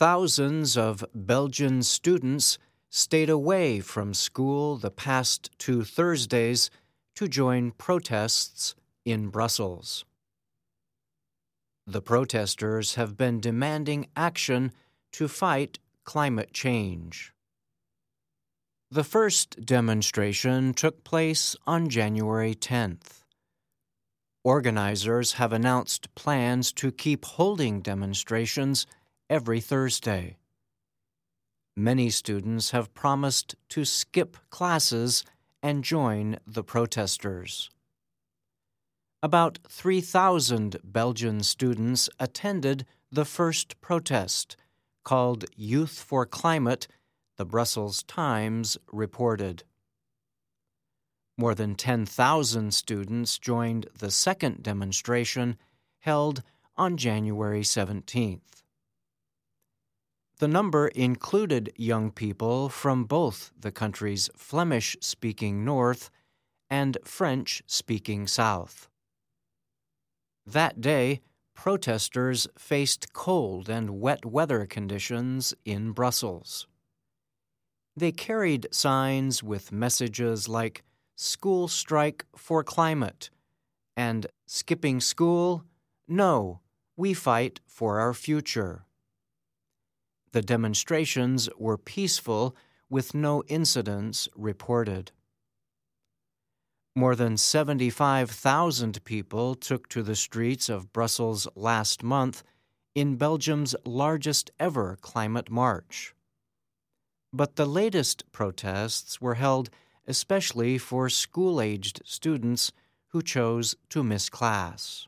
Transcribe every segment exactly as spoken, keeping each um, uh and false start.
Thousands of Belgian students stayed away from school the past two Thursdays to join protests in Brussels. The protesters have been demanding action to fight climate change. The first demonstration took place on January tenth. Organizers have announced plans to keep holding demonstrations every Thursday. Many students have promised to skip classes and join the protesters. About three thousand Belgian students attended the first protest, called Youth for Climate, the Brussels Times reported. More than ten thousand students joined the second demonstration held on January seventeenth. The number included young people from both the country's Flemish-speaking north and French-speaking south. That day, protesters faced cold and wet weather conditions in Brussels. They carried signs with messages like "School Strike for Climate" and "Skipping School? No, we fight for our future." The demonstrations were peaceful, with no incidents reported. More than seventy-five thousand people took to the streets of Brussels last month in Belgium's largest ever climate march. But the latest protests were held especially for school-aged students who chose to miss class.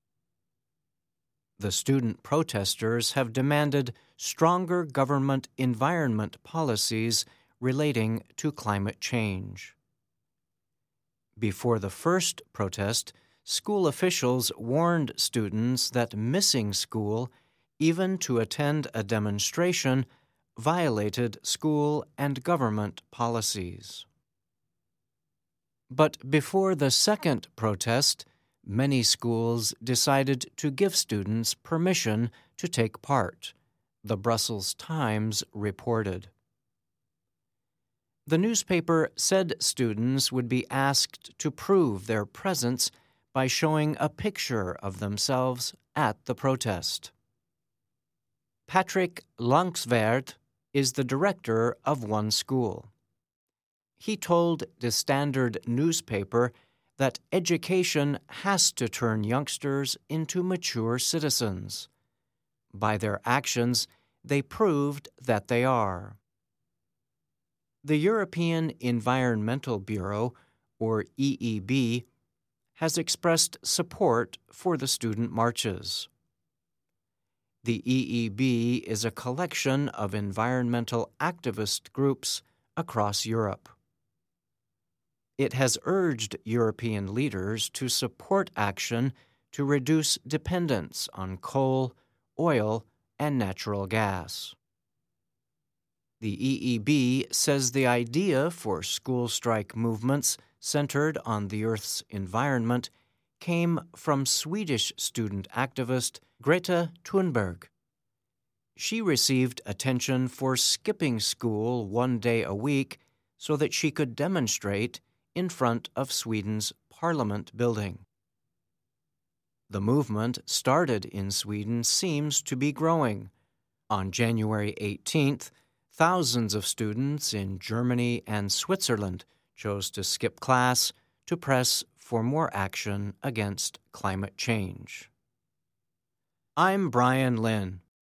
The student protesters have demanded stronger government environment policies relating to climate change. Before the first protest, school officials warned students that missing school, even to attend a demonstration, violated school and government policies. But before the second protest, many schools decided to give students permission to take part, the Brussels Times reported. The newspaper said students would be asked to prove their presence by showing a picture of themselves at the protest. Patrick Lanxvert is the director of one school. He told the Standard newspaper that education has to turn youngsters into mature citizens. By their actions, they proved that they are. The European Environmental Bureau, or E E B, has expressed support for the student marches. The E E B is a collection of environmental activist groups across Europe. It has urged European leaders to support action to reduce dependence on coal, oil, and natural gas. The E E B says the idea for school strike movements centered on the Earth's environment came from Swedish student activist Greta Thunberg. She received attention for skipping school one day a week so that she could demonstrate in front of Sweden's parliament building. The movement started in Sweden seems to be growing. On January eighteenth, thousands of students in Germany and Switzerland chose to skip class to press for more action against climate change. I'm Brian Lynn.